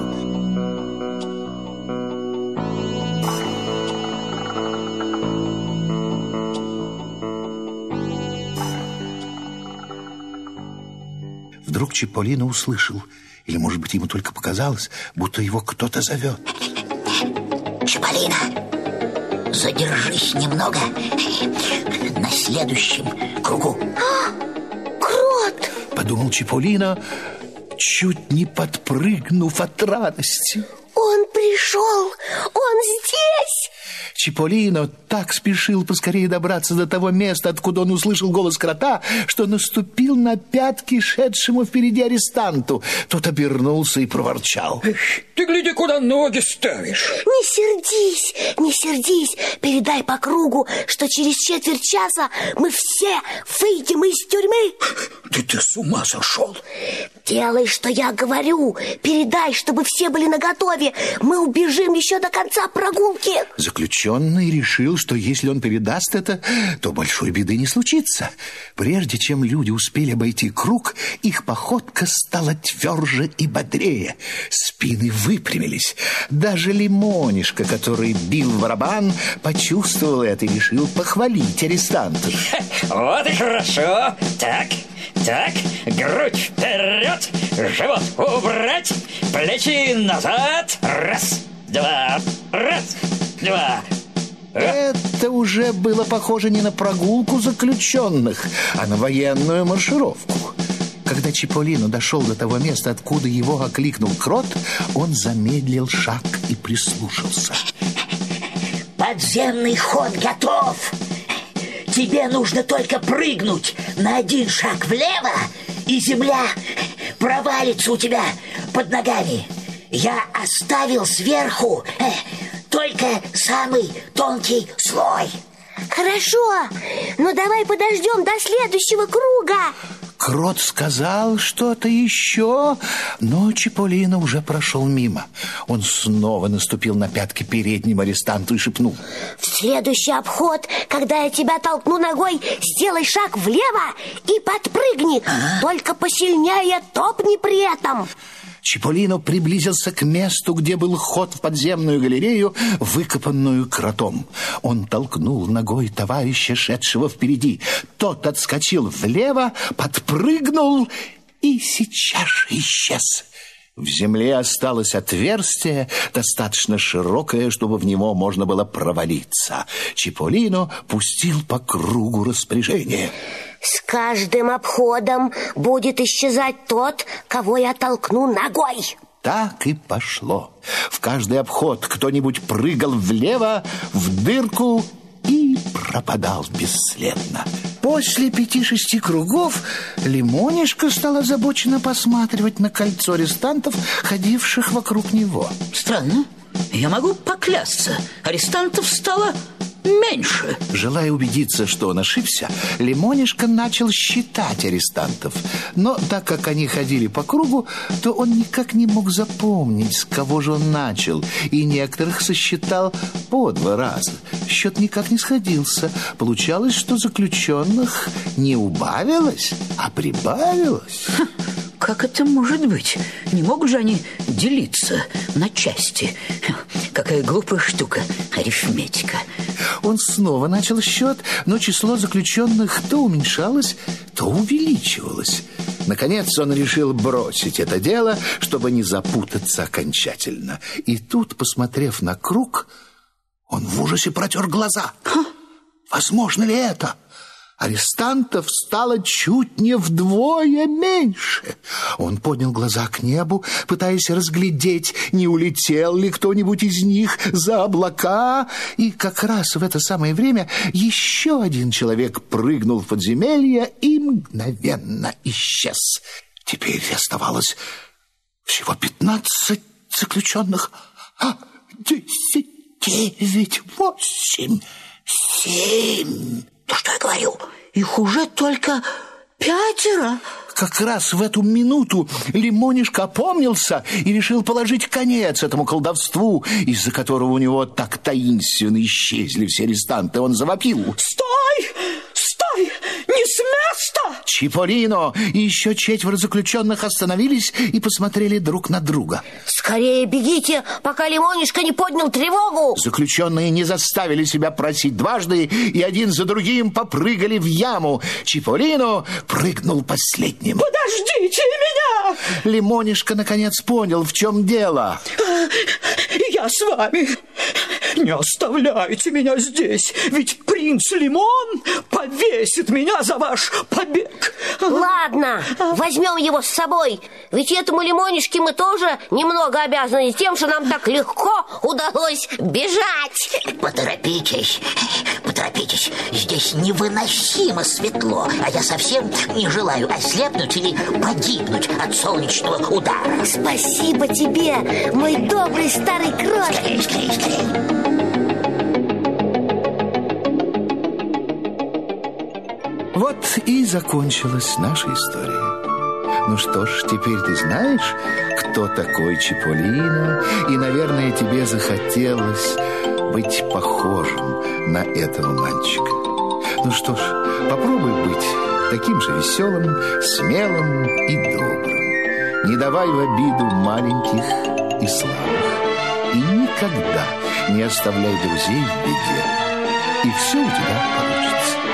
Вдруг Чиполлино услышал, или, может быть, ему только показалось, будто его кто-то зовет. Чиполлино! задержись немного на следующем кругу. Крот! Подумал Чиполлино, чуть не подпрыгнув от радости. Он пришел! Он здесь! Чиполлино так спешил поскорее добраться до того места, откуда он услышал голос крота, что наступил на пятки шедшему впереди арестанту. Тот обернулся и проворчал. Ты гляди, куда ноги ставишь. Не сердись, не сердись. Передай по кругу, что через четверть часа мы все выйдем из тюрьмы. Ты с ума сошел? Делай, что я говорю. Передай, чтобы все были наготове. Мы убежим еще до конца прогулки. Заключенный решил, что если он передаст это, то большой беды не случится. Прежде чем люди успели обойти круг, их походка стала тверже и бодрее. Спины выпрямились. Даже Лимонишка, который бил в барабан, почувствовал это и решил похвалить арестантов. Вот и хорошо. Так, грудь вперед, живот убрать, плечи назад. Раз, два. Это уже было похоже не на прогулку заключенных, а на военную маршировку. Когда Чиполлино дошел до того места, откуда его окликнул крот, он замедлил шаг и прислушался. Подземный ход готов. Тебе нужно только прыгнуть на один шаг влево, и земля провалится у тебя под ногами. Я оставил сверху только самый тонкий слой. Хорошо, но давай подождем до следующего круга. Крот сказал что-то еще, но Чиполлино уже прошел мимо. Он снова наступил на пятки переднему арестанту и шепнул. В следующий обход, когда я тебя толкну ногой, сделай шаг влево и подпрыгни. Только посильнее топни при этом. Чиполлино приблизился к месту, где был ход в подземную галерею, выкопанную кротом. Он толкнул ногой товарища, шедшего впереди. Тот отскочил влево, подпрыгнул и сейчас же исчез. В земле осталось отверстие, достаточно широкое, чтобы в него можно было провалиться. Чиполлино пустил по кругу распоряжение. С каждым обходом будет исчезать тот, кого я толкну ногой. Так и пошло. В каждый обход кто-нибудь прыгал влево, в дырку и пропадал бесследно. После 5-6 кругов Лимонишка стал озабоченно посматривать на кольцо арестантов, ходивших вокруг него. Странно. Я могу поклясться. Арестантов стало меньше. Желая убедиться, что он ошибся, Лимонишка начал считать арестантов. Но так как они ходили по кругу, то он никак не мог запомнить, с кого же он начал, и некоторых сосчитал по 2 раза. Счет никак не сходился. Получалось, что заключенных не убавилось, а прибавилось. Как это может быть? Не могут же они делиться на части? Какая глупая штука, арифметика. Он снова начал счет, но число заключенных то уменьшалось, то увеличивалось. Наконец он решил бросить это дело, чтобы не запутаться окончательно. И тут, посмотрев на круг, он в ужасе протер глаза. Возможно ли это? Арестантов стало чуть не вдвое меньше. Он поднял глаза к небу, пытаясь разглядеть, не улетел ли кто-нибудь из них за облака. И как раз в это самое время еще один человек прыгнул в подземелье и мгновенно исчез. Теперь оставалось всего 15 заключенных. 10, 9, 8, 7... Что я говорю? Их уже только 5. Как раз в эту минуту Лимонишка опомнился и решил положить конец этому колдовству, из-за которого у него так таинственно исчезли все арестанты. Он завопил. Стой! Стой! Не с места! Чиполлино и еще 4 заключенных остановились и посмотрели друг на друга. Скорее бегите, пока Лимонишка не поднял тревогу. Заключенные не заставили себя просить дважды и один за другим попрыгали в яму. Чиполлино прыгнул последним. Подождите меня! Лимонишка наконец понял, в чем дело. Я с вами. не оставляйте меня здесь, ведь принц Лимон повесит меня за ваш побег. Ладно, возьмем его с собой, ведь этому Лимонишке мы тоже немного обязаны тем, что нам так легко удалось бежать. Поторопитесь, здесь невыносимо светло, а я совсем не желаю ослепнуть или погибнуть от солнечного удара. Спасибо тебе, мой добрый старый крот. Скорей. Вот и закончилась наша история. Ну что ж, теперь ты знаешь, кто такой Чиполлино, и, наверное, тебе захотелось быть похожим на этого мальчика. Ну что ж, попробуй быть таким же веселым, смелым и добрым. Не давай в обиду маленьких и слабых. И никогда не оставляй друзей в беде. И все у тебя получится.